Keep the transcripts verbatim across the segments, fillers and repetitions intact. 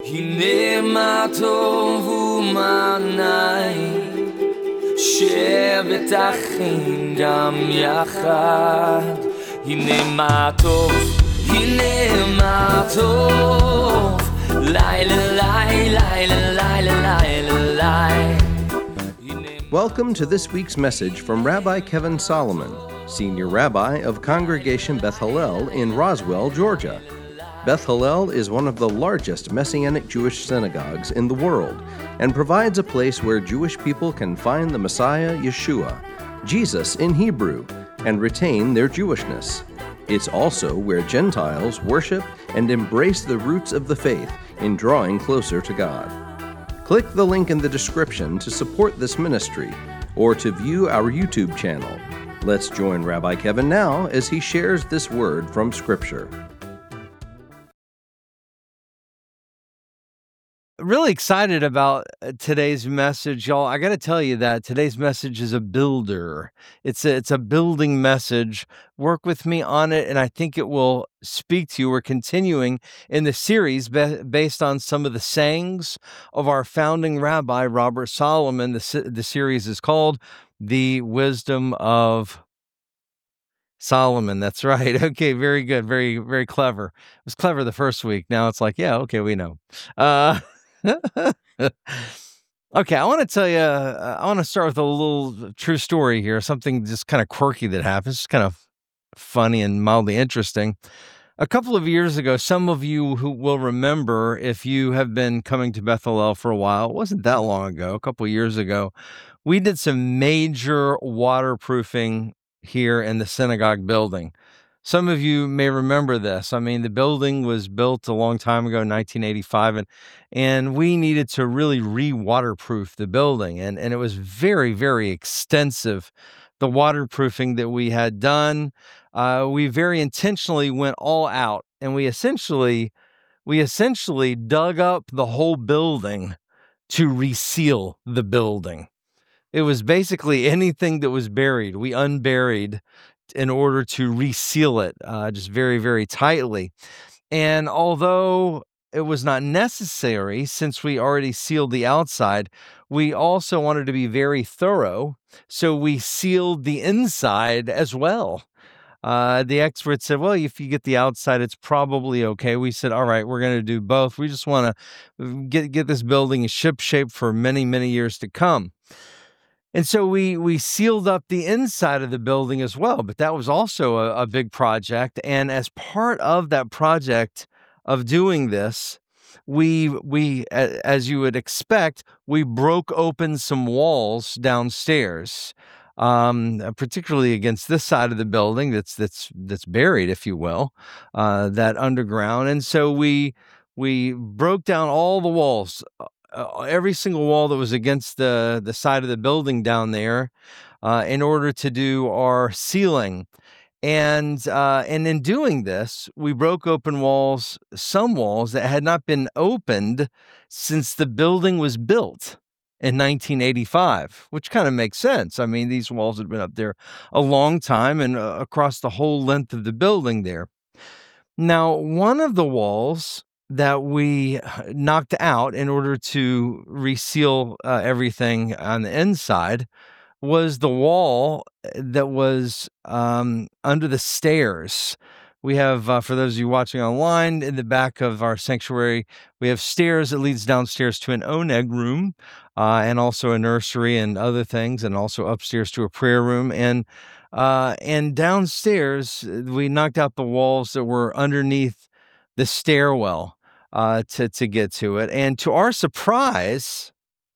הנה מה טוב ומה נעים, שבת אחים גם יחד. הנה מה טוב, הנה מה טוב, לילה לילה לילה לילה לילה. Welcome to this week's message from Rabbi Kevin Solomon, Senior Rabbi of Congregation Beth Hallel in Roswell, Georgia. Beth Hallel is one of the largest Messianic Jewish synagogues in the world and provides a place where Jewish people can find the Messiah, Yeshua, Jesus in Hebrew, and retain their Jewishness. It's also where Gentiles worship and embrace the roots of the faith in drawing closer to God. Click the link in the description to support this ministry or to view our YouTube channel. Let's join Rabbi Kevin now as he shares this word from Scripture. Really excited about today's message, y'all. I got to tell you that today's message is a builder. It's a, it's a building message. Work with me on it, and I think it will speak to you. We're continuing in the series be- based on some of the sayings of our founding rabbi, Robert Solomon. The, se- the series is called The Wisdom of Solomon. That's right. Okay, very good. Very, very clever. It was clever the first week. Now it's like, yeah, okay, we know. Uh, okay, I want to tell you, uh, I want to start with a little true story here, something just kind of quirky that happens, just kind of funny and mildly interesting. A couple of years ago, some of you who will remember, if you have been coming to Beth Hallel for a while, it wasn't that long ago, a couple of years ago, we did some major waterproofing here in the synagogue building. Some of you may remember this. I mean, the building was built a long time ago, nineteen eighty-five, and and we needed to really re-waterproof the building, and and it was very, very extensive. The waterproofing that we had done, uh, we very intentionally went all out, and we essentially we essentially dug up the whole building to reseal the building. It was basically anything that was buried, we unburied in order to reseal it, uh, just very, very tightly. And although it was not necessary, since we already sealed the outside, we also wanted to be very thorough, so we sealed the inside as well. Uh, the experts said, well, if you get the outside, it's probably okay. We said, all right, we're going to do both. We just want to get, get this building in ship shape for many, many years to come. And so we we sealed up the inside of the building as well, but that was also a, a big project. And as part of that project of doing this, we we a- as you would expect, we broke open some walls downstairs, um, particularly against this side of the building that's that's that's buried, if you will, uh, that underground. And so we we broke down all the walls, uh, every single wall that was against the the side of the building down there, uh, in order to do our ceiling. And uh, and in doing this, we broke open walls, some walls that had not been opened since the building was built in nineteen eighty-five, which kind of makes sense. I mean, these walls had been up there a long time and uh, across the whole length of the building there. Now, one of the walls that we knocked out in order to reseal uh, everything on the inside was the wall that was um, under the stairs. We have, uh, for those of you watching online, in the back of our sanctuary, we have stairs that leads downstairs to an oneg room, uh, and also a nursery and other things, and also upstairs to a prayer room. And uh, and downstairs, we knocked out the walls that were underneath the stairwell uh, to to get to it. And to our surprise,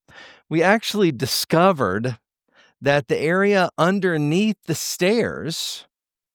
we actually discovered that the area underneath the stairs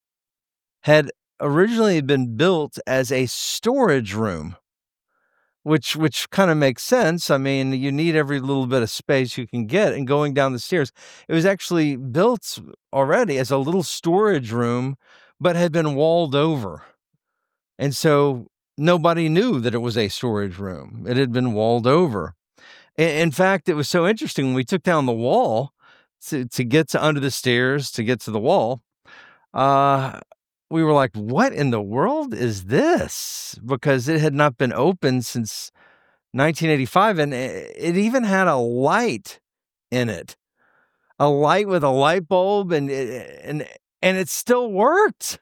had originally been built as a storage room, which which kind of makes sense. I mean, you need every little bit of space you can get, and going down the stairs, it was actually built already as a little storage room, but had been walled over. And so nobody knew that it was a storage room. It had been walled over. In fact, it was so interesting when we took down the wall to, to get to under the stairs, to get to the wall, uh, we were like, what in the world is this? Because it had not been open since nineteen eighty-five, and it it even had a light in it, a light with a light bulb, and it, and and it still worked.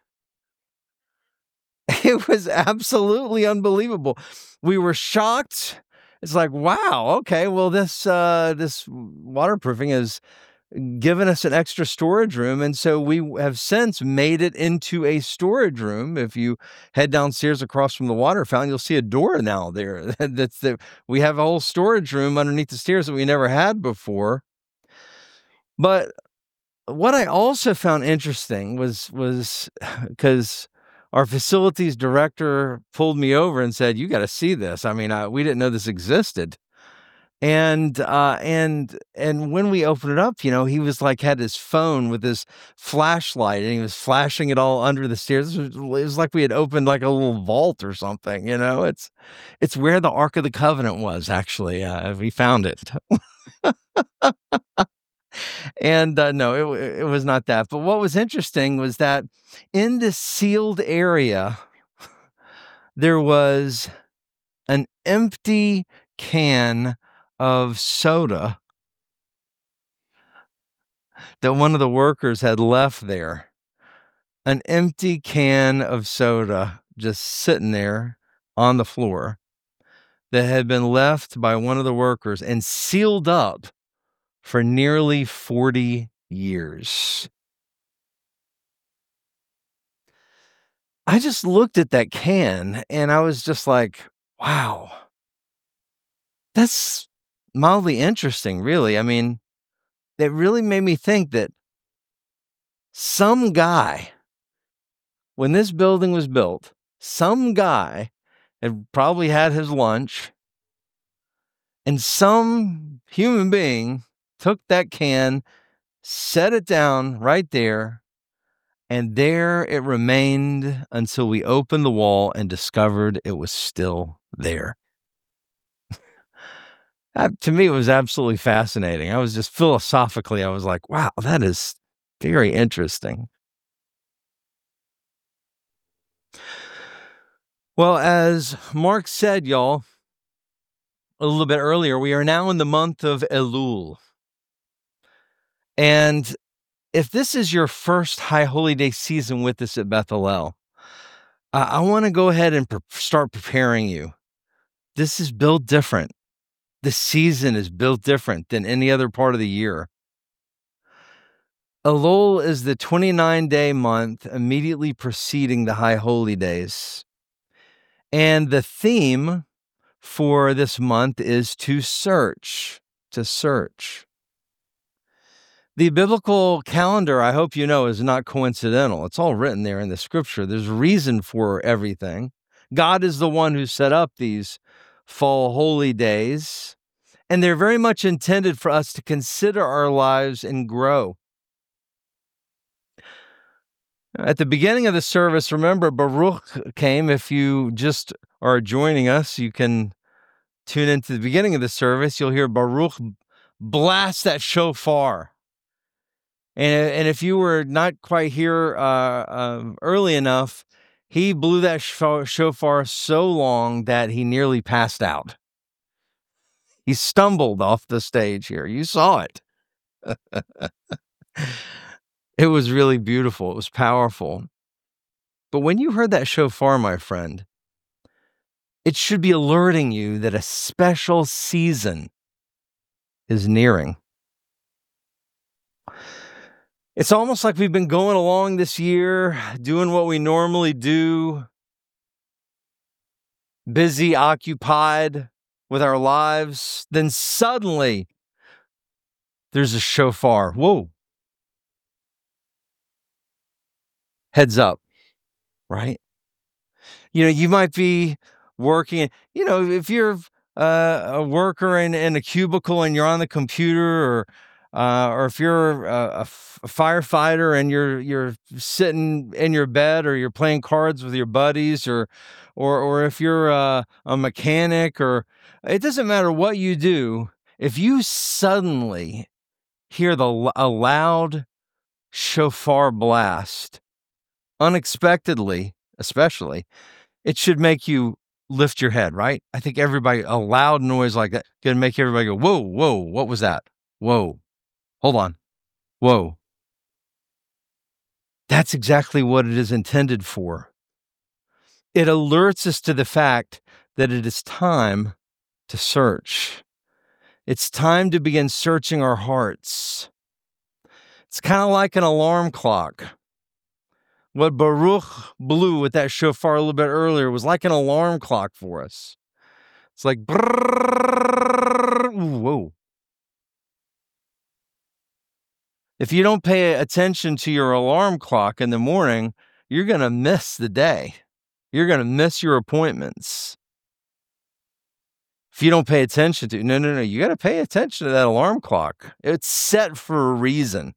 It was absolutely unbelievable. We were shocked. It's like, wow, okay, well, this uh, this waterproofing has given us an extra storage room, and so we have since made it into a storage room. If you head downstairs across from the water fountain, you'll see a door now there. That's the we have a whole storage room underneath the stairs that we never had before. But what I also found interesting was was because our facilities director pulled me over and said, "You got to see this. I mean, I, we didn't know this existed." And uh, and and when we opened it up, you know, he was like had his phone with his flashlight, and he was flashing it all under the stairs. It was, it was like we had opened like a little vault or something. You know, it's it's where the Ark of the Covenant was actually. Uh, we found it. And uh, no, it, w- it was not that. But what was interesting was that in this sealed area, there was an empty can of soda that one of the workers had left there. An empty can of soda just sitting there on the floor that had been left by one of the workers and sealed up for nearly forty years. I just looked at that can and I was just like, wow, that's mildly interesting, really. I mean, it really made me think that some guy, when this building was built, some guy had probably had his lunch, and some human being took that can, set it down right there, and there it remained until we opened the wall and discovered it was still there. That, to me, it was absolutely fascinating. I was just philosophically, I was like, wow, that is very interesting. Well, as Mark said, y'all, a little bit earlier, we are now in the month of Elul. And if this is your first High Holy Day season with us at Beth Hallel, I, I want to go ahead and pre- start preparing you. This is built different. The season is built different than any other part of the year. Elul is the twenty-nine day month immediately preceding the High Holy Days. And the theme for this month is to search, to search. The biblical calendar, I hope you know, is not coincidental. It's all written there in the scripture. There's reason for everything. God is the one who set up these fall holy days, and they're very much intended for us to consider our lives and grow. At the beginning of the service, remember, Baruch came. If you just are joining us, you can tune into the beginning of the service. You'll hear Baruch blast that shofar. And, and if you were not quite here uh, um, early enough, he blew that shofar so long that he nearly passed out. He stumbled off the stage here. You saw it. It was really beautiful. It was powerful. But when you heard that shofar, my friend, it should be alerting you that a special season is nearing. It's almost like we've been going along this year, doing what we normally do, busy, occupied with our lives. Then suddenly, there's a shofar. Whoa. Heads up, right? You know, you might be working, you know, if you're uh, a worker in, in a cubicle and you're on the computer, or Uh, or if you're a, a f- a firefighter and you're you're sitting in your bed, or you're playing cards with your buddies, or or or if you're uh, a mechanic, or it doesn't matter what you do. If you suddenly hear the l- a loud shofar blast unexpectedly, especially, it should make you lift your head, right? I think everybody, a loud noise like that can make everybody go, whoa, whoa, what was that? Whoa, hold on, whoa. That's exactly what it is intended for. It alerts us to the fact that it is time to search. It's time to begin searching our hearts. It's kind of like an alarm clock. What Baruch blew with that shofar a little bit earlier was like an alarm clock for us. It's like, brrrr, ooh, whoa. If you don't pay attention to your alarm clock in the morning, you're going to miss the day. You're going to miss your appointments. If you don't pay attention to, no, no, no, you got to pay attention to that alarm clock. It's set for a reason.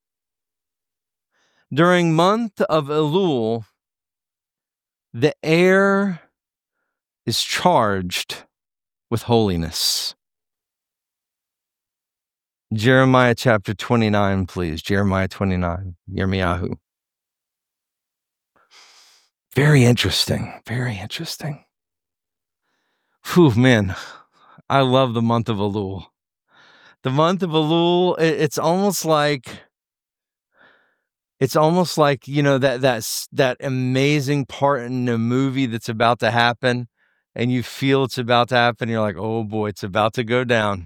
During month of Elul, the air is charged with holiness. Jeremiah chapter twenty-nine, please. Jeremiah twenty-nine, Yirmiyahu. Very interesting. Very interesting. Whew, man, I love the month of Elul. The month of Elul, it's almost like, it's almost like, you know, that that's that amazing part in a movie that's about to happen, and you feel it's about to happen. You're like, oh boy, it's about to go down.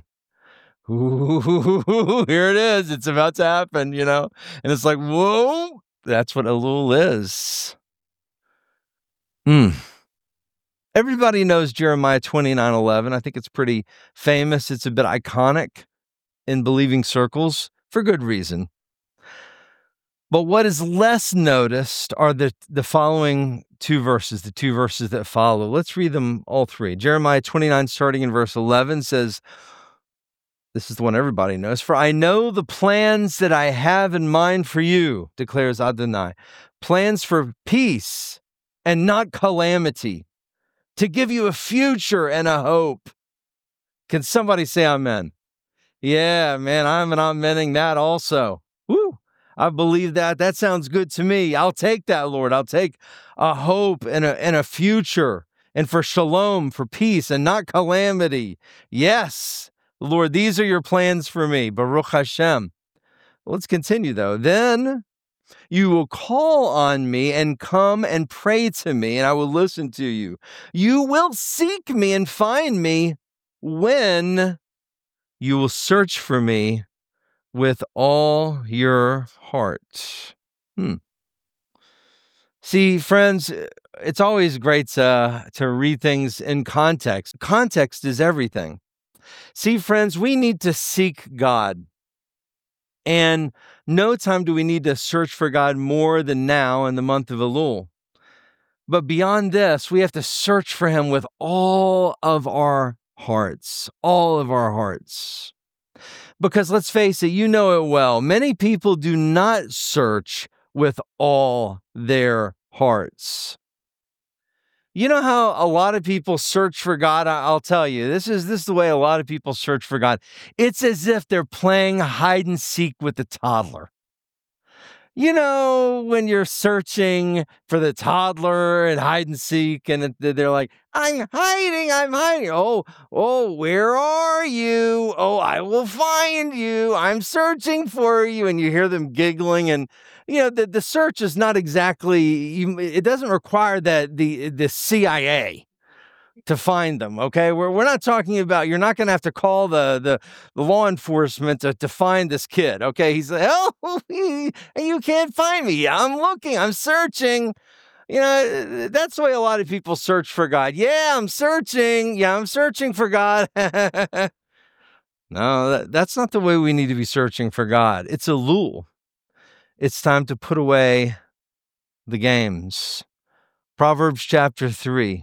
Ooh, here it is. It's about to happen, you know? And it's like, whoa, that's what Elul is. Hmm. Everybody knows Jeremiah twenty-nine eleven. I think it's pretty famous. It's a bit iconic in believing circles for good reason. But what is less noticed are the, the following two verses, the two verses that follow. Let's read them all three. Jeremiah twenty-nine, starting in verse eleven, says, this is the one everybody knows. For I know the plans that I have in mind for you, declares Adonai. Plans for peace and not calamity, to give you a future and a hope. Can somebody say amen? Yeah, man, I'm an amening that also. Woo! I believe that. That sounds good to me. I'll take that, Lord. I'll take a hope and a, and a future, and for shalom, for peace and not calamity. Yes, Lord, these are your plans for me. Baruch Hashem. Let's continue, though. Then you will call on me and come and pray to me, and I will listen to you. You will seek me and find me when you will search for me with all your heart. Hmm. See, friends, it's always great to, to read things in context. Context is everything. See, friends, we need to seek God. And no time do we need to search for God more than now in the month of Elul. But beyond this, we have to search for him with all of our hearts, all of our hearts. Because let's face it, you know it well, many people do not search with all their hearts. You know how a lot of people search for God? I'll tell you, this is this is the way a lot of people search for God. It's as if they're playing hide and seek with the toddler. You know, when you're searching for the toddler and hide and seek, and they're like, I'm hiding, I'm hiding. Oh, oh, where are you? Oh, I will find you. I'm searching for you. And you hear them giggling. And, you know, the, the search is not exactly, you, it doesn't require that the, the C I A to find them, okay? We're, we're not talking about, you're not going to have to call the, the, the law enforcement to, to find this kid, okay? He's like, oh, you can't find me. I'm looking, I'm searching. You know, that's the way a lot of people search for God. Yeah, I'm searching. Yeah, I'm searching for God. No, that, that's not the way we need to be searching for God. It's Elul. It's time to put away the games. Proverbs chapter three.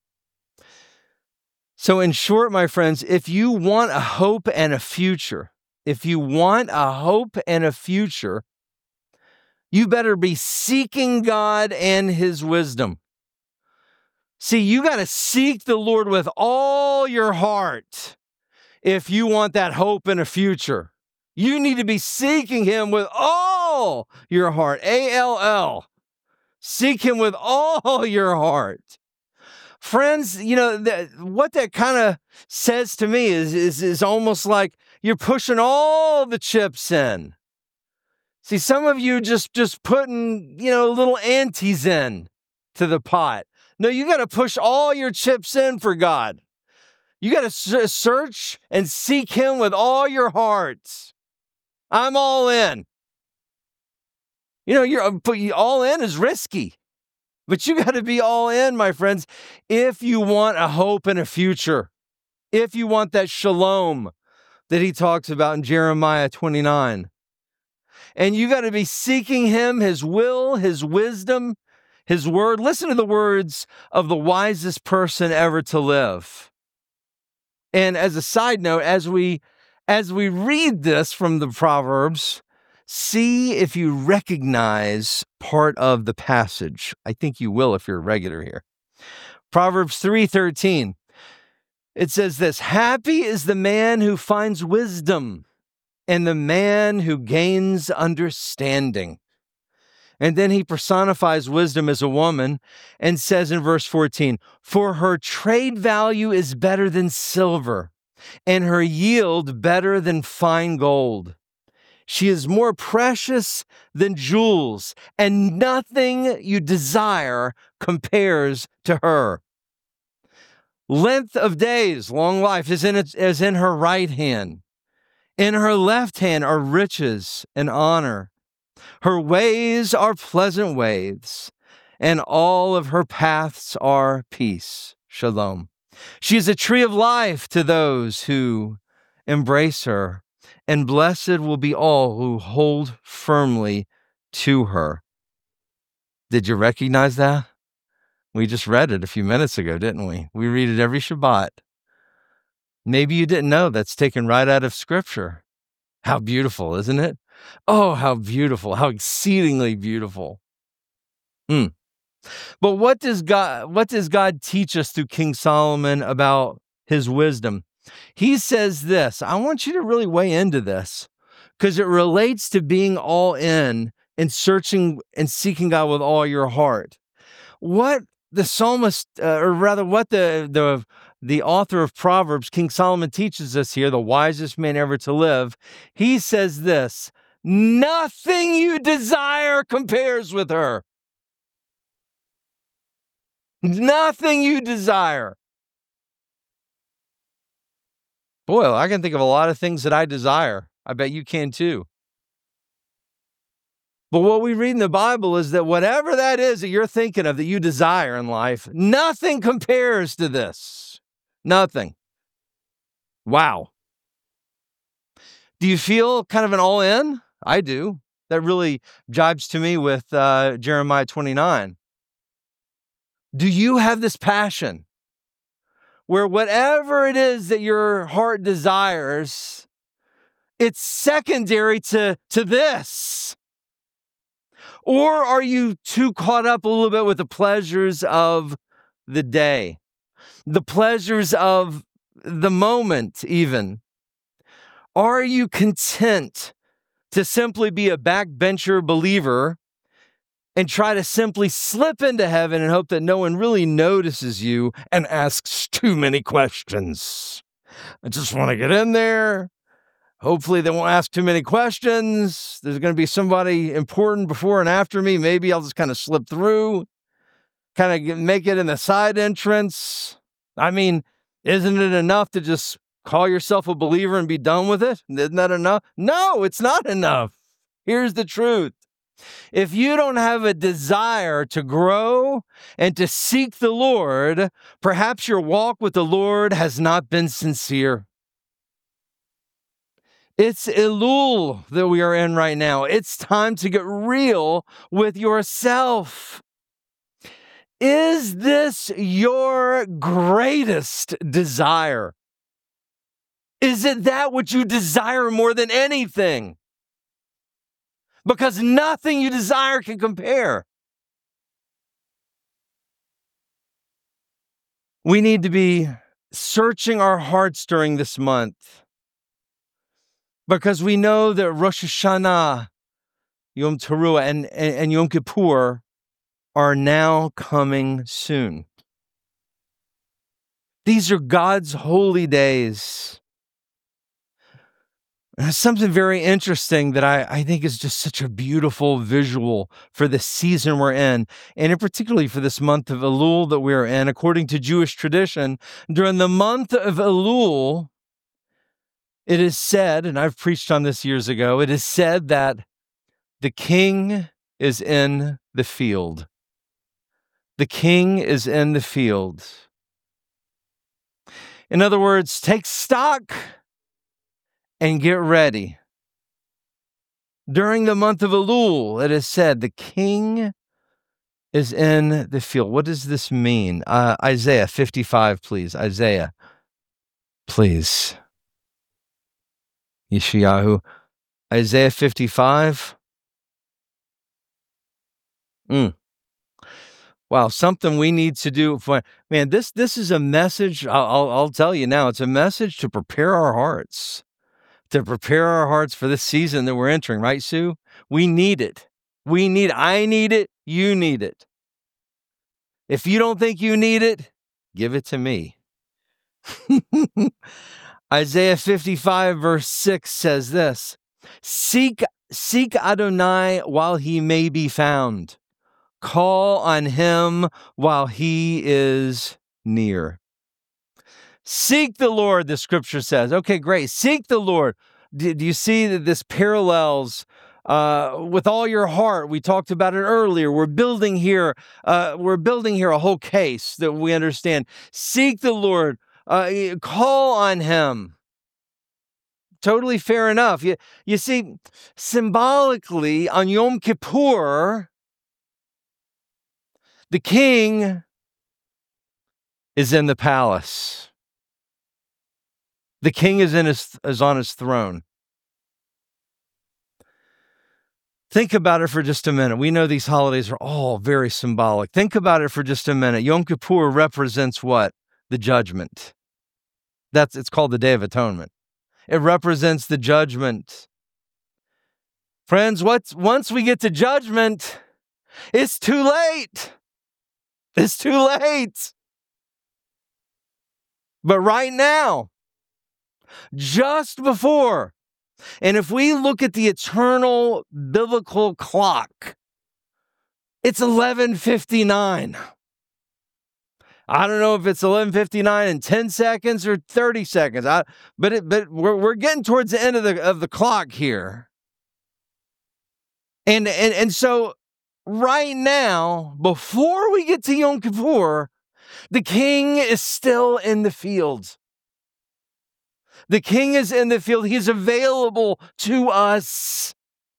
So in short, my friends, if you want a hope and a future, if you want a hope and a future, you better be seeking God and his wisdom. See, you got to seek the Lord with all your heart if you want that hope and a future. You need to be seeking him with all your heart, A L L. Seek him with all your heart. Friends, you know, that, what that kind of says to me is, is, is almost like you're pushing all the chips in. See, some of you just, just putting, you know, little antes in to the pot. No, you got to push all your chips in for God. You got to search and seek him with all your hearts. I'm all in. You know, you're all in is risky, but you got to be all in, my friends, if you want a hope and a future, if you want that shalom that he talks about in Jeremiah twenty-nine. And you got to be seeking him, his will, his wisdom, his word. Listen to the words of the wisest person ever to live. And as a side note, as we as we read this from the Proverbs, see if you recognize part of the passage. I think you will if you're a regular here. Proverbs three thirteen. It says this, happy is the man who finds wisdom and the man who gains understanding. And then he personifies wisdom as a woman and says in verse fourteen, for her trade value is better than silver, and her yield better than fine gold. She is more precious than jewels, and nothing you desire compares to her. Length of days, long life, is in, it, is in her right hand. In her left hand are riches and honor. Her ways are pleasant ways, and all of her paths are peace. Shalom. She is a tree of life to those who embrace her, and blessed will be all who hold firmly to her. Did you recognize that? We just read it a few minutes ago, didn't we? We read it every Shabbat. Maybe you didn't know that's taken right out of Scripture. How beautiful, isn't it? Oh, how beautiful, how exceedingly beautiful. Hmm. But what does God, what does God teach us through King Solomon about his wisdom? He says this. I want you to really weigh into this because it relates to being all in and searching and seeking God with all your heart. What the psalmist, uh, or rather what the, the, the author of Proverbs, King Solomon, teaches us here, the wisest man ever to live, he says this, nothing you desire compares with her. Nothing you desire. Boy, I can think of a lot of things that I desire. I bet you can too. But what we read in the Bible is that whatever that is that you're thinking of that you desire in life, nothing compares to this. Nothing. Wow. Do you feel kind of an all-in? I do. That really jibes to me with uh, Jeremiah twenty-nine. Do you have this passion where whatever it is that your heart desires, it's secondary to, to this? Or are you too caught up a little bit with the pleasures of the day, the pleasures of the moment even? Are you content to simply be a backbencher believer and try to simply slip into heaven and hope that no one really notices you and asks too many questions? I just want to get in there. Hopefully they won't ask too many questions. There's going to be somebody important before and after me. Maybe I'll just kind of slip through, kind of make it in the side entrance. I mean, isn't it enough to just call yourself a believer and be done with it? Isn't that enough? No, it's not enough. Here's the truth. If you don't have a desire to grow and to seek the Lord, perhaps your walk with the Lord has not been sincere. It's Elul that we are in right now. It's time to get real with yourself. Is this your greatest desire? Is it that which you desire more than anything? Because nothing you desire can compare. We need to be searching our hearts during this month, because we know that Rosh Hashanah, Yom Teruah, and, and, and Yom Kippur are now coming soon. These are God's holy days. There's something very interesting that I, I think is just such a beautiful visual for the season we're in, and in particularly for this month of Elul that we're in. According to Jewish tradition, during the month of Elul, it is said, and I've preached on this years ago, it is said that the king is in the field. The king is in the field. In other words, take stock and get ready. During the month of Elul, it is said the king is in the field. What does this mean? Uh, Isaiah fifty-five, please. Isaiah, please. Yeshayahu. Isaiah fifty-five. Mm. Wow, something we need to do. For, man, this this is a message. I'll, I'll I'll tell you now. It's a message to prepare our hearts. To prepare our hearts for this season that we're entering, right, Sue? We need it. We need, I need it. You need it. If you don't think you need it, give it to me. Isaiah fifty-five verse six says this, Seek, seek Adonai while he may be found. Call on him while he is near. Seek the Lord, the scripture says. Okay, great. Seek the Lord. Do, do you see that this parallels uh, with all your heart? We talked about it earlier. We're building here. Uh, we're building here a whole case that we understand. Seek the Lord. Uh, call on him. Totally fair enough. You, you see, symbolically on Yom Kippur, the king is in the palace. The king is in his is on his throne. Think about it for just a minute. We know these holidays are all very symbolic. Think about it for just a minute. Yom Kippur represents what? The judgment. That's it's called the Day of Atonement. It represents the judgment. Friends, what's once we get to judgment, it's too late. It's too late. But right now, just before, and if we look at the eternal biblical clock, it's eleven fifty-nine. I don't know if it's eleven fifty-nine in ten seconds or thirty seconds, I, but it, but we're we're getting towards the end of the of the clock here, and and and so right now, before we get to Yom Kippur, the king is still in the field. The king is in the field. He's available to us.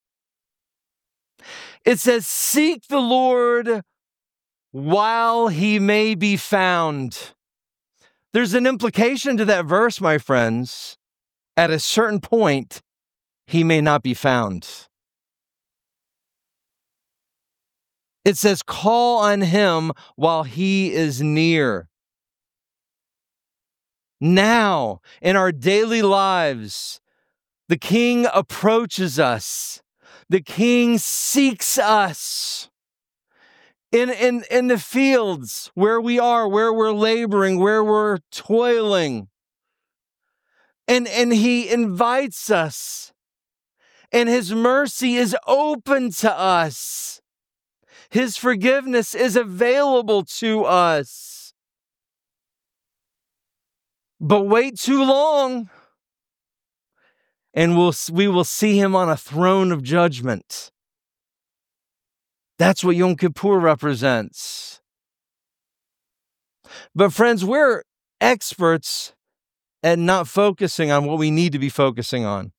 It says, seek the Lord while he may be found. There's an implication to that verse, my friends. At a certain point, he may not be found. It says, call on him while he is near. Now, in our daily lives, the king approaches us. The king seeks us. In, in, in the fields where we are, where we're laboring, where we're toiling. And, and he invites us. And his mercy is open to us. His forgiveness is available to us. But wait too long, and we'll, we will see him on a throne of judgment. That's what Yom Kippur represents. But friends, we're experts at not focusing on what we need to be focusing on.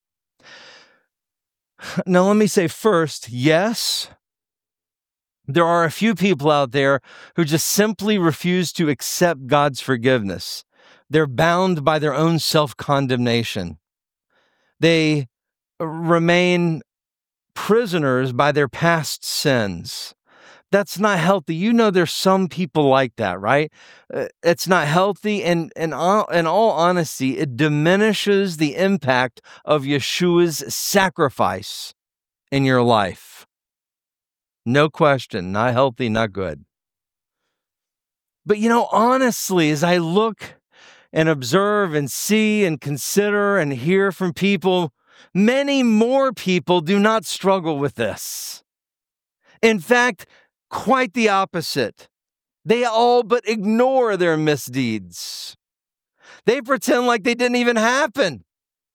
Now, let me say first, yes, there are a few people out there who just simply refuse to accept God's forgiveness. They're bound by their own self-condemnation. They remain prisoners by their past sins. That's not healthy. You know, there's some people like that, right? Uh, it's not healthy. And, and all, in all honesty, it diminishes the impact of Yeshua's sacrifice in your life. No question, not healthy, not good. But, you know, honestly, as I look and observe and see and consider and hear from people, many more people do not struggle with this. In fact, quite the opposite. They all but ignore their misdeeds. They pretend like they didn't even happen.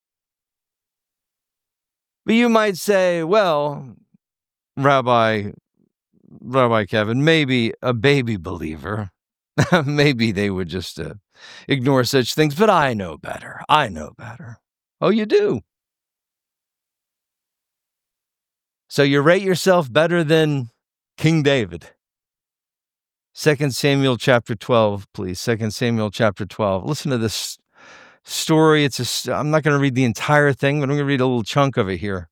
But you might say, well, Rabbi, Rabbi Kevin, maybe a baby believer, maybe they would just uh, ignore such things, but I know better. I know better. Oh, you do? So you rate yourself better than King David. Second Samuel chapter twelve, please. Second Samuel chapter twelve. Listen to this story. It's a, I'm not going to read the entire thing, but I'm going to read a little chunk of it here.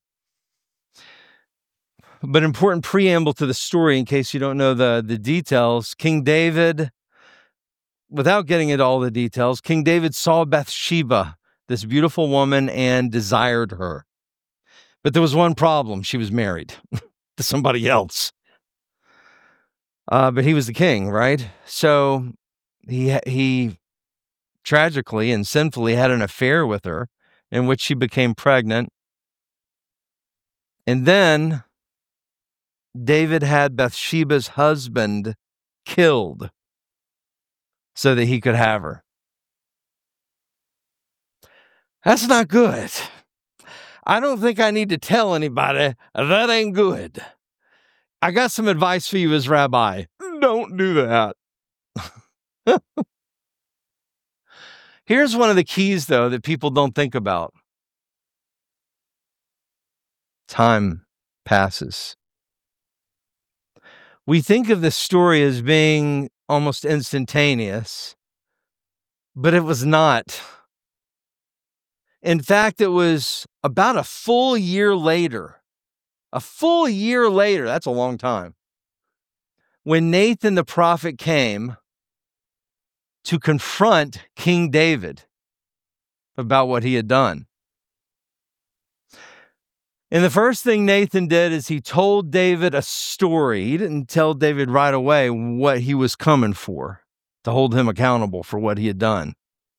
But important preamble to the story in case you don't know the, the details. King David, without getting into all the details, King David saw Bathsheba, this beautiful woman, and desired her. But there was one problem. She was married to somebody else. Uh, but he was the king, right? So he he tragically and sinfully had an affair with her in which she became pregnant. And then David had Bathsheba's husband killed so that he could have her. That's not good. I don't think I need to tell anybody that ain't good. I got some advice for you as rabbi. Don't do that. Here's one of the keys, though, that people don't think about. Time passes. We think of this story as being almost instantaneous, but it was not. In fact, it was about a full year later, a full year later, that's a long time, when Nathan the prophet came to confront King David about what he had done. And the first thing Nathan did is he told David a story. He didn't tell David right away what he was coming for, to hold him accountable for what he had done.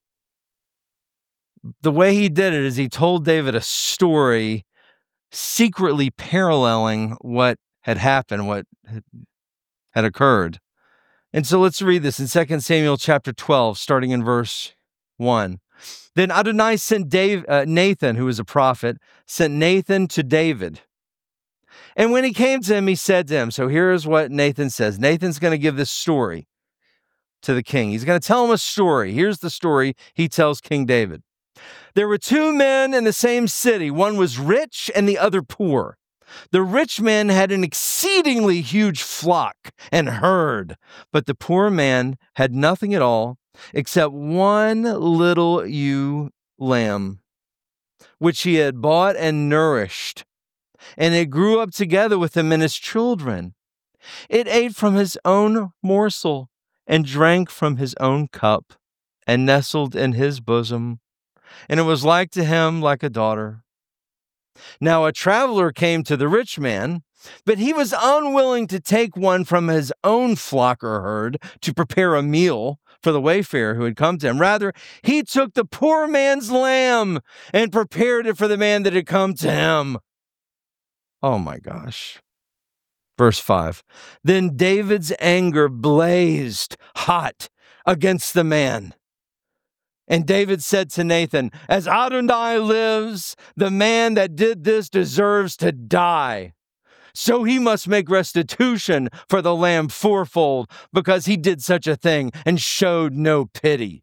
The way he did it is he told David a story secretly paralleling what had happened, what had occurred. And so let's read this in Second Samuel chapter twelve, starting in verse one. Then Adonai sent Dave, uh, Nathan, who was a prophet, sent Nathan to David. And when he came to him, he said to him, so here's what Nathan says. Nathan's going to give this story to the king. He's going to tell him a story. Here's the story he tells King David. There were two men in the same city. One was rich and the other poor. The rich man had an exceedingly huge flock and herd, but the poor man had nothing at all except one little ewe lamb, which he had bought and nourished, and it grew up together with him and his children. It ate from his own morsel and drank from his own cup and nestled in his bosom, and it was like to him like a daughter. Now a traveler came to the rich man, but he was unwilling to take one from his own flock or herd to prepare a meal for the wayfarer who had come to him. Rather, he took the poor man's lamb and prepared it for the man that had come to him. Oh my gosh. Verse five. Then David's anger blazed hot against the man. And David said to Nathan, as Adonai lives, the man that did this deserves to die. So he must make restitution for the lamb fourfold, because he did such a thing and showed no pity.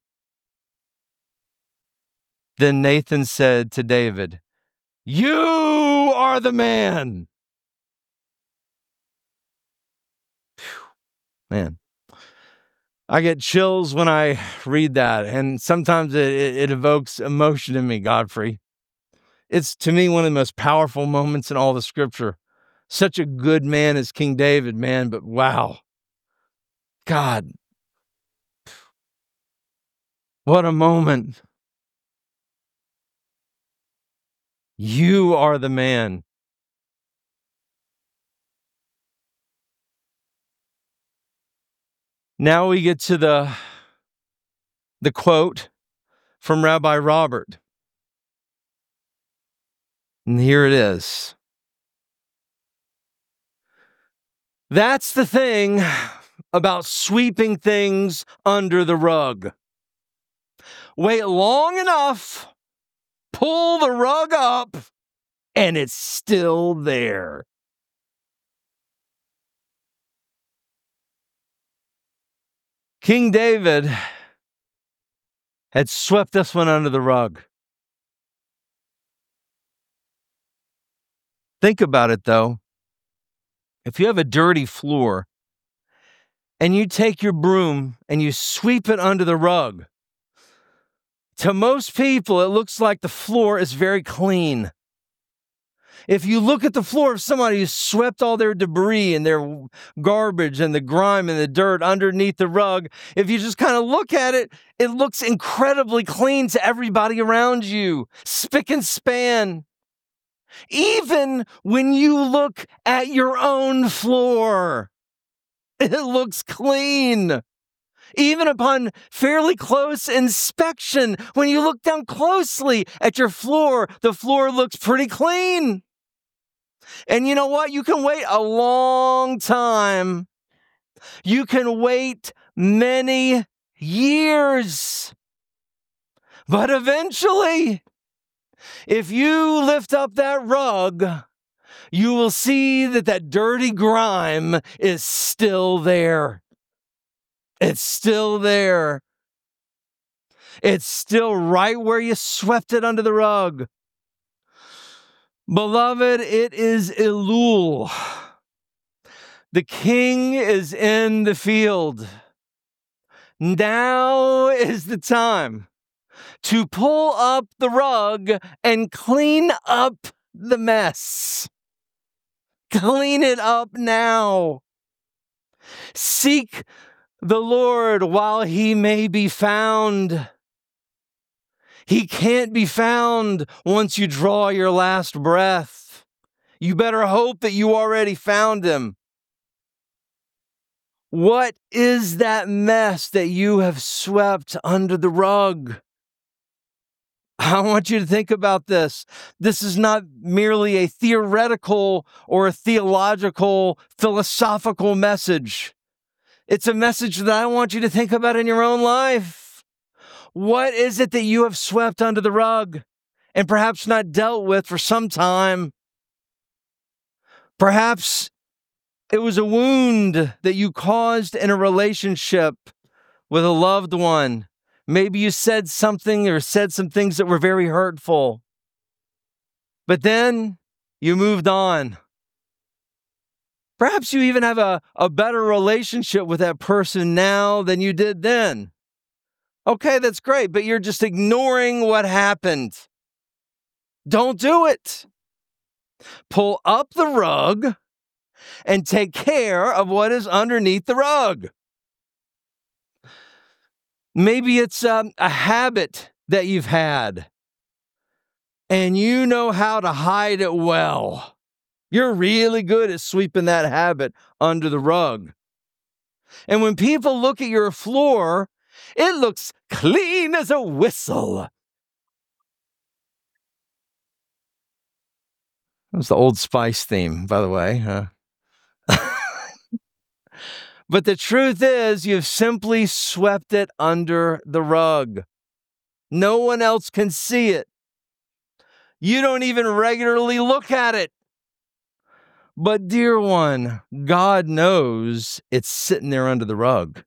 Then Nathan said to David, you are the man. Whew, man. I get chills when I read that, and sometimes it, it, it evokes emotion in me, Godfrey. It's, to me, one of the most powerful moments in all the scripture. Such a good man as King David, man, but wow. God. What a moment. You are the man. Now we get to the, the quote from Rabbi Robert. And here it is. That's the thing about sweeping things under the rug. Wait long enough, pull the rug up, and it's still there. King David had swept this one under the rug. Think about it, though. If you have a dirty floor and you take your broom and you sweep it under the rug, to most people, it looks like the floor is very clean. If you look at the floor of somebody who swept all their debris and their garbage and the grime and the dirt underneath the rug, if you just kind of look at it, it looks incredibly clean to everybody around you, spick and span. Even when you look at your own floor, it looks clean. Even upon fairly close inspection, when you look down closely at your floor, the floor looks pretty clean. And you know what? You can wait a long time. You can wait many years. But eventually, if you lift up that rug, you will see that that dirty grime is still there. It's still there. It's still right where you swept it under the rug. Beloved, it is Elul. The king is in the field. Now is the time to pull up the rug and clean up the mess. Clean it up now. Seek the Lord while he may be found. He can't be found once you draw your last breath. You better hope that you already found him. What is that mess that you have swept under the rug? I want you to think about this. This is not merely a theoretical or a theological, philosophical message. It's a message that I want you to think about in your own life. What is it that you have swept under the rug and perhaps not dealt with for some time? Perhaps it was a wound that you caused in a relationship with a loved one. Maybe you said something or said some things that were very hurtful. But then you moved on. Perhaps you even have a, a better relationship with that person now than you did then. Okay, that's great, but you're just ignoring what happened. Don't do it. Pull up the rug and take care of what is underneath the rug. Maybe it's um, a habit that you've had, and you know how to hide it well. You're really good at sweeping that habit under the rug. And when people look at your floor, it looks clean as a whistle. That was the Old Spice theme, by the way. Uh, but the truth is, you've simply swept it under the rug. No one else can see it. You don't even regularly look at it. But dear one, God knows it's sitting there under the rug.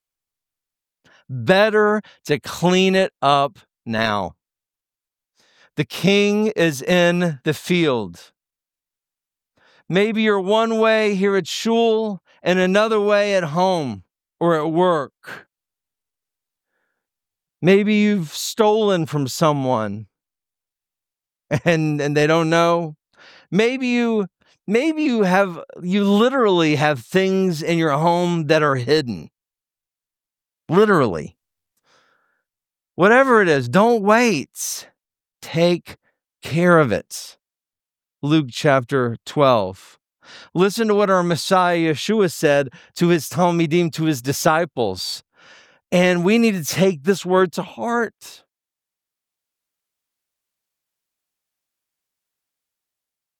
Better to clean it up now. The king is in the field. Maybe you're one way here at shul and another way at home or at work. Maybe you've stolen from someone and, and they don't know. Maybe you maybe you have you literally have things in your home that are hidden. Literally. Whatever it is, don't wait. Take care of it. Luke chapter twelve. Listen to what our Messiah Yeshua said to his Talmidim, to his disciples. And we need to take this word to heart.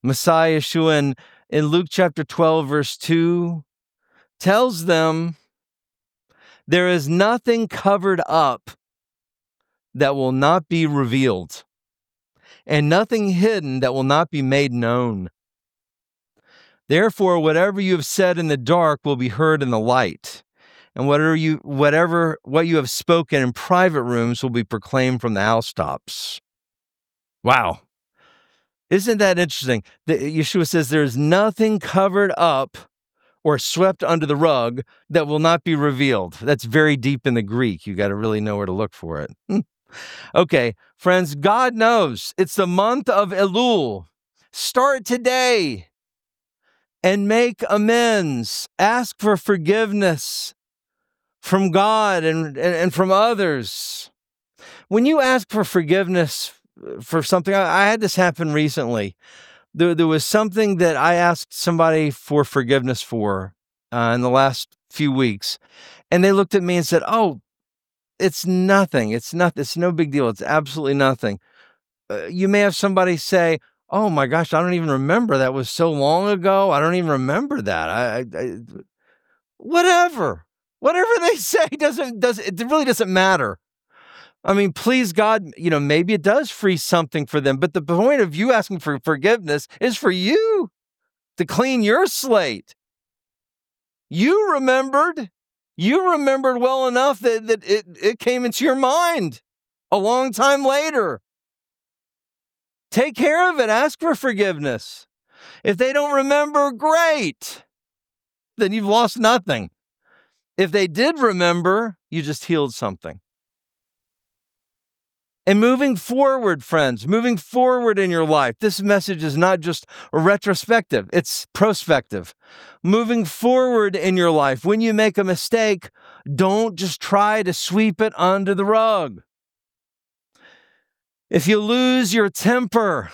Messiah Yeshua in, in Luke chapter twelve, verse two, tells them there is nothing covered up that will not be revealed, and nothing hidden that will not be made known. Therefore, whatever you have said in the dark will be heard in the light, and whatever you, whatever what you have spoken in private rooms will be proclaimed from the housetops. Wow. Isn't that interesting? The, Yeshua says there's nothing covered up or swept under the rug that will not be revealed. That's very deep in the Greek. You got to really know where to look for it. Okay, friends, God knows it's the month of Elul. Start today and make amends. Ask for forgiveness from God and, and, and from others. When you ask for forgiveness for something, I, I had this happen recently. There, there was something that I asked somebody for forgiveness for uh, in the last few weeks, and they looked at me and said, "Oh, it's nothing. It's not. It's no big deal. It's absolutely nothing." Uh, you may have somebody say, "Oh my gosh, I don't even remember. That was so long ago. I don't even remember that." I, I, I whatever, whatever they say doesn't does it really doesn't matter. I mean, please God, you know, maybe it does free something for them, but the point of you asking for forgiveness is for you to clean your slate. You remembered, you remembered well enough that, that it, it came into your mind a long time later. Take care of it. Ask for forgiveness. If they don't remember, great. Then you've lost nothing. If they did remember, you just healed something. And moving forward, friends, moving forward in your life, this message is not just retrospective, it's prospective. Moving forward in your life, when you make a mistake, don't just try to sweep it under the rug. If you lose your temper,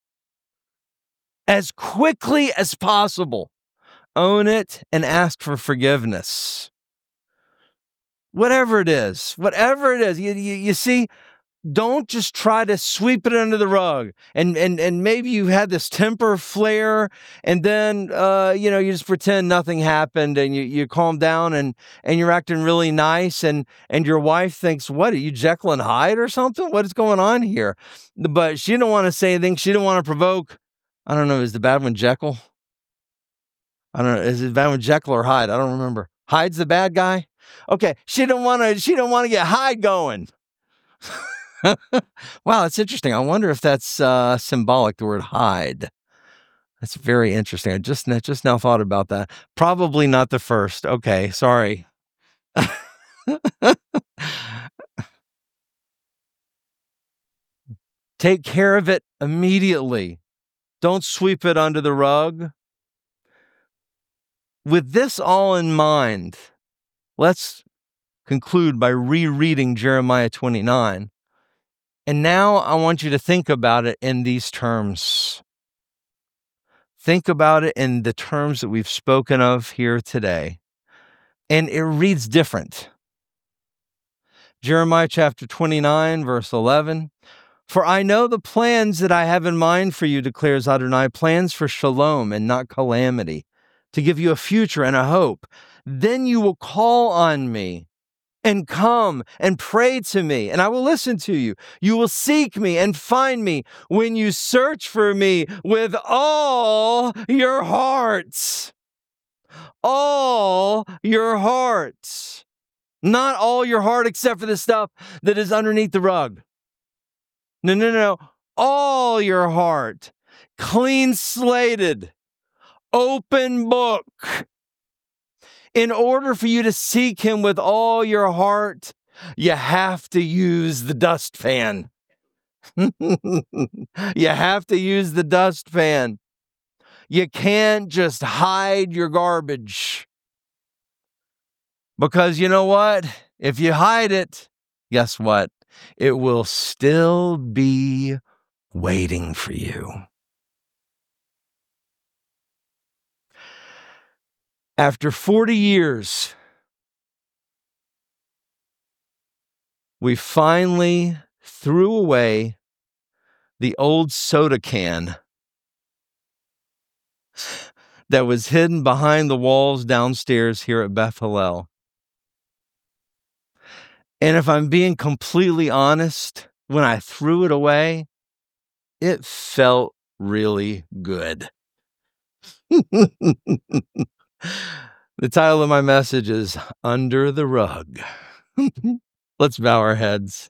as quickly as possible, own it and ask for forgiveness. Whatever it is, whatever it is, you, you, you see, don't just try to sweep it under the rug. And and and maybe you had this temper flare, and then uh, you know, you just pretend nothing happened, and you, you calm down, and and you're acting really nice, and and your wife thinks, "What, are you Jekyll and Hyde or something? What is going on here?" But she didn't want to say anything. She didn't want to provoke. I don't know. Is the bad one Jekyll? I don't know. Is it bad one Jekyll or Hyde? I don't remember. Hyde's the bad guy. Okay. She didn't want to. She didn't want to get Hyde going. Wow, that's interesting. I wonder if that's uh, symbolic, the word hide. That's very interesting. I just, just now thought about that. Probably not the first. Okay, sorry. Take care of it immediately. Don't sweep it under the rug. With this all in mind, let's conclude by rereading Jeremiah twenty-nine. And now I want you to think about it in these terms. Think about it in the terms that we've spoken of here today. And it reads different. Jeremiah chapter twenty-nine, verse eleven. For I know the plans that I have in mind for you, declares Adonai, plans for shalom and not calamity, to give you a future and a hope. Then you will call on me and come and pray to me, and I will listen to you. You will seek me and find me when you search for me with all your hearts. All your hearts. Not all your heart except for the stuff that is underneath the rug. No, no, no. All your heart. Clean slated. Open book. In order for you to seek him with all your heart, you have to use the dustpan. You have to use the dustpan. You can't just hide your garbage. Because you know what? If you hide it, guess what? It will still be waiting for you. After forty years, we finally threw away the old soda can that was hidden behind the walls downstairs here at Beth Hallel. And if I'm being completely honest, when I threw it away, it felt really good. The title of my message is Under the Rug. Let's bow our heads.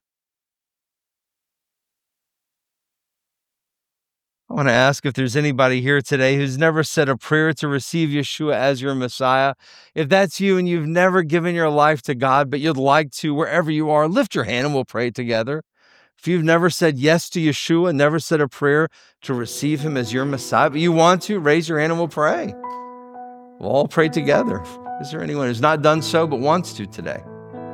I want to ask if there's anybody here today who's never said a prayer to receive Yeshua as your Messiah. If that's you and you've never given your life to God, but you'd like to, wherever you are, lift your hand and we'll pray together. If you've never said yes to Yeshua, never said a prayer to receive him as your Messiah, but you want to, raise your hand and we'll pray. We'll all pray together. Is there anyone who's not done so but wants to today?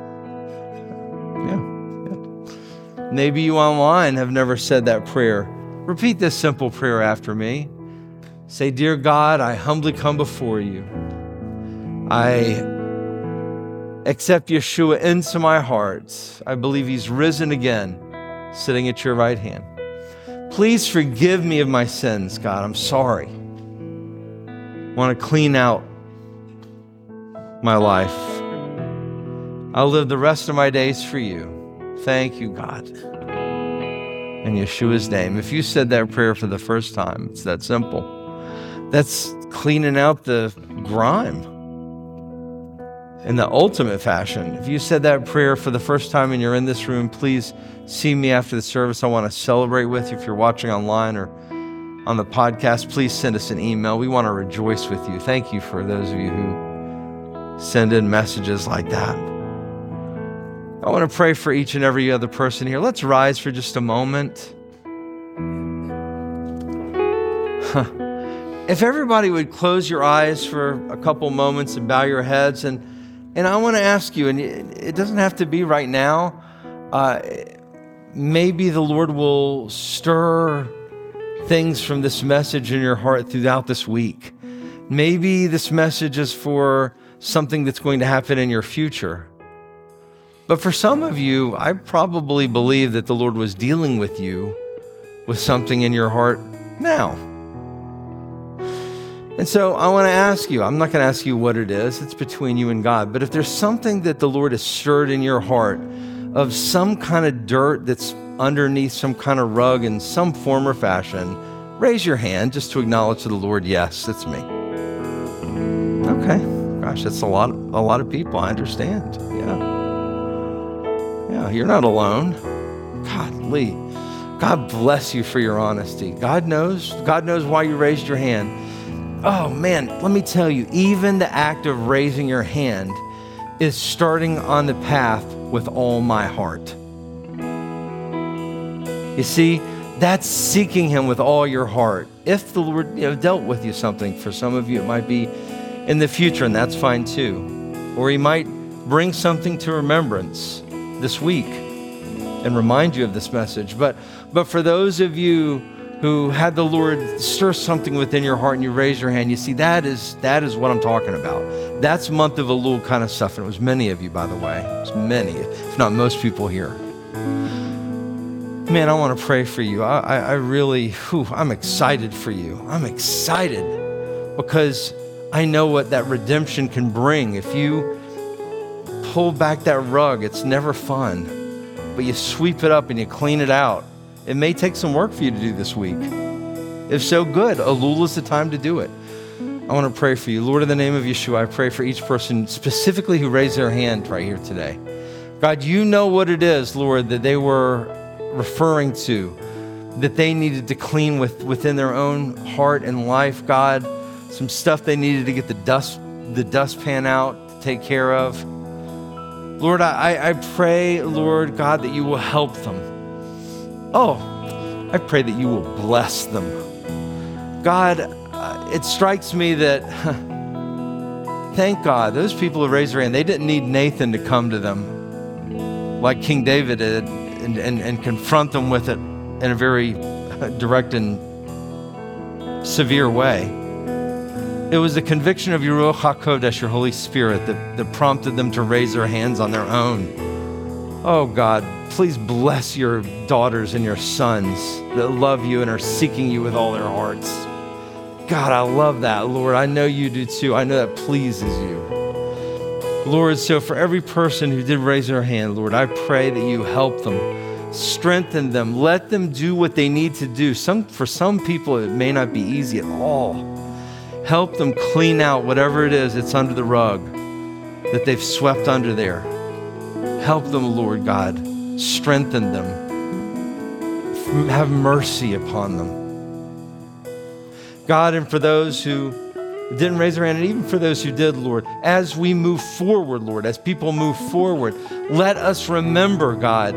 Yeah, yeah. Maybe you online have never said that prayer. Repeat this simple prayer after me. Say, "Dear God, I humbly come before you. I accept Yeshua into my heart. I believe he's risen again, sitting at your right hand. Please forgive me of my sins, God. I'm sorry. I want to clean out my life. I'll live the rest of my days for you. Thank you, God. In Yeshua's name." If you said that prayer for the first time, it's that simple. That's cleaning out the grime in the ultimate fashion. If you said that prayer for the first time and you're in this room, please see me after the service. I want to celebrate with you. If you're watching online or on the podcast, please send us an email. We want to rejoice with you. Thank you for those of you who send in messages like that. I want to pray for each and every other person here. Let's rise for just a moment. If everybody would close your eyes for a couple moments and bow your heads, and and I want to ask you, and it doesn't have to be right now, uh, maybe the Lord will stir things from this message in your heart throughout this week. Maybe this message is for something that's going to happen in your future. But for some of you, I probably believe that the Lord was dealing with you with something in your heart now. And so I want to ask you, I'm not going to ask you what it is, it's between you and God, but if there's something that the Lord has stirred in your heart of some kind of dirt that's underneath some kind of rug in some form or fashion, raise your hand just to acknowledge to the Lord, yes, it's me. Okay, gosh, that's a lot, a lot of people, I understand, yeah. Yeah, you're not alone. Godly. God bless you for your honesty. God knows. God knows why you raised your hand. Oh, man, let me tell you, even the act of raising your hand is starting on the path with all my heart. You see, that's seeking him with all your heart. If the Lord, you know, dealt with you something, for some of you, it might be in the future, and that's fine too. Or he might bring something to remembrance this week and remind you of this message. But but for those of you who had the Lord stir something within your heart and you raise your hand, you see, that is that is what I'm talking about. That's month of Elul kind of stuff. And it was many of you, by the way. It was many, if not most people here. Man, I want to pray for you. I, I, I really, whew, I'm excited for you. I'm excited because I know what that redemption can bring. If you pull back that rug, it's never fun, but you sweep it up and you clean it out. It may take some work for you to do this week. If so, good. Elul is the time to do it. I want to pray for you. Lord, in the name of Yeshua, I pray for each person specifically who raised their hand right here today. God, you know what it is, Lord, that they were referring to, that they needed to clean with within their own heart and life. God, some stuff they needed to get the dust, the dustpan out to take care of. Lord, I, I pray, Lord God, that you will help them. Oh, I pray that you will bless them. God, uh, it strikes me that, thank God, those people who raised their hand, they didn't need Nathan to come to them like King David did and, and, and confront them with it in a very direct and severe way. It was the conviction of your Ruach HaKodesh, your Holy Spirit, that, that prompted them to raise their hands on their own. Oh God, please bless your daughters and your sons that love you and are seeking you with all their hearts. God, I love that, Lord. I know you do too. I know that pleases you. Lord, so for every person who did raise their hand, Lord, I pray that you help them, strengthen them, let them do what they need to do. Some, for some people, it may not be easy at all. Help them clean out whatever it is that's under the rug that they've swept under there. Help them, Lord God. Strengthen them. Have mercy upon them. God, and for those who didn't raise their hand, and even for those who did, Lord, as we move forward, Lord, as people move forward, let us remember, God,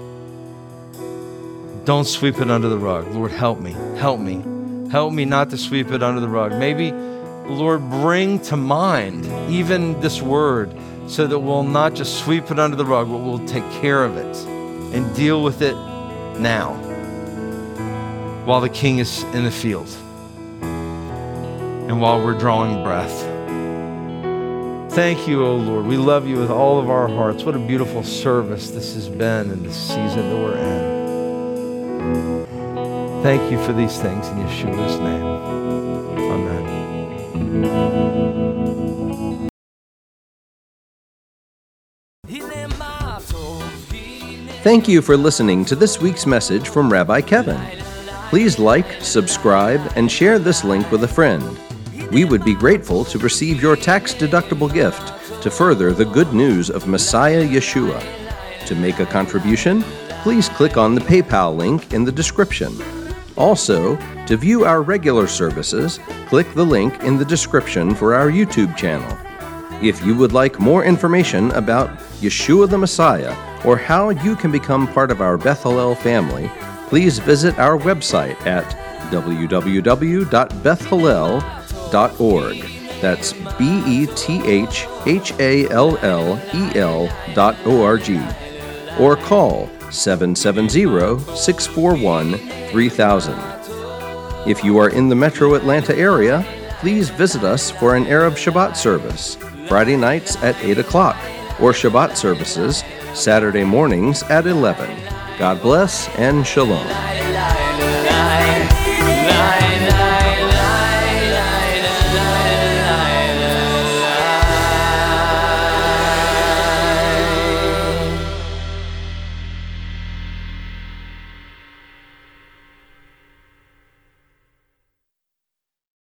don't sweep it under the rug. Lord, help me, help me. Help me not to sweep it under the rug. Maybe, Lord, bring to mind even this word so that we'll not just sweep it under the rug, but we'll take care of it and deal with it now while the king is in the field and while we're drawing breath. Thank you, O Lord. We love you with all of our hearts. What a beautiful service this has been in this season that we're in. Thank you for these things in Yeshua's name. Amen. Thank you for listening to this week's message from Rabbi Kevin. Please like, subscribe, and share this link with a friend. We would be grateful to receive your tax-deductible gift to further the good news of Messiah Yeshua. To make a contribution, please click on the PayPal link in the description. Also, to view our regular services, click the link in the description for our YouTube channel. If you would like more information about Yeshua the Messiah or how you can become part of our Beth Hallel family, please visit our website at w w w dot beth hallel dot org. That's B E T H H A L L E L dot O R G. Or call seven seven zero, six four one, three thousand. If you are in the metro Atlanta area, please visit us for an Erev Shabbat service, Friday nights at eight o'clock, or Shabbat services, Saturday mornings at eleven. God bless and shalom.